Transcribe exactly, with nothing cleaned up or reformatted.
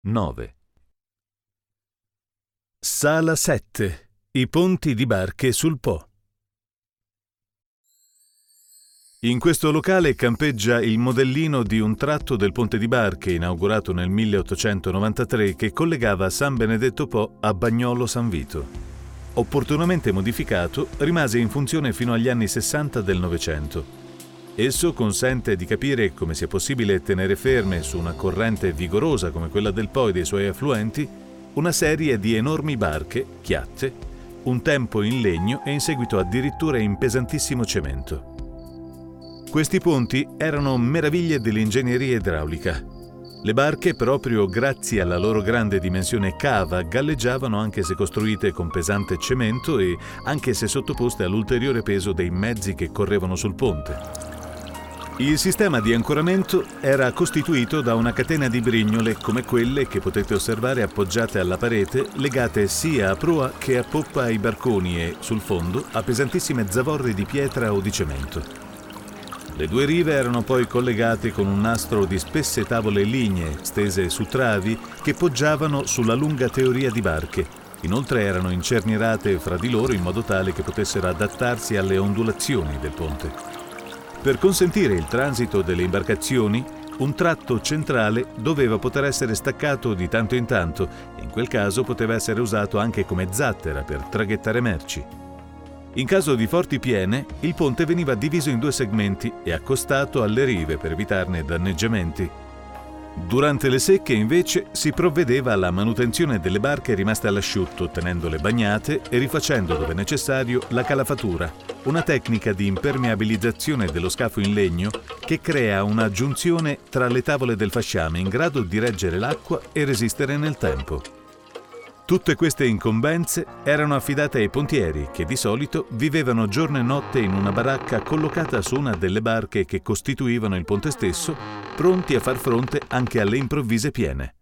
nove. Sala sette. I ponti di barche sul Po. In questo locale campeggia il modellino di un tratto del ponte di barche inaugurato nel milleottocentonovantatré che collegava San Benedetto Po a Bagnolo San Vito. Opportunamente modificato, rimase in funzione fino agli anni sessanta del Novecento. Esso consente di capire come sia possibile tenere ferme su una corrente vigorosa come quella del Po e dei suoi affluenti una serie di enormi barche, chiatte, un tempo in legno e in seguito addirittura in pesantissimo cemento. Questi ponti erano meraviglie dell'ingegneria idraulica. Le barche, proprio grazie alla loro grande dimensione cava, galleggiavano anche se costruite con pesante cemento e anche se sottoposte all'ulteriore peso dei mezzi che correvano sul ponte. Il sistema di ancoramento era costituito da una catena di brignole come quelle che potete osservare appoggiate alla parete, legate sia a prua che a poppa ai barconi e, sul fondo, a pesantissime zavorre di pietra o di cemento. Le due rive erano poi collegate con un nastro di spesse tavole lignee stese su travi che poggiavano sulla lunga teoria di barche. Inoltre erano incernierate fra di loro in modo tale che potessero adattarsi alle ondulazioni del ponte. Per consentire il transito delle imbarcazioni, un tratto centrale doveva poter essere staccato di tanto in tanto e in quel caso poteva essere usato anche come zattera per traghettare merci. In caso di forti piene, il ponte veniva diviso in due segmenti e accostato alle rive per evitarne danneggiamenti. Durante le secche, invece, si provvedeva alla manutenzione delle barche rimaste all'asciutto, tenendole bagnate e rifacendo, dove necessario, la calafatura, una tecnica di impermeabilizzazione dello scafo in legno che crea una giunzione tra le tavole del fasciame in grado di reggere l'acqua e resistere nel tempo. Tutte queste incombenze erano affidate ai pontieri che di solito vivevano giorno e notte in una baracca collocata su una delle barche che costituivano il ponte stesso, pronti a far fronte anche alle improvvise piene.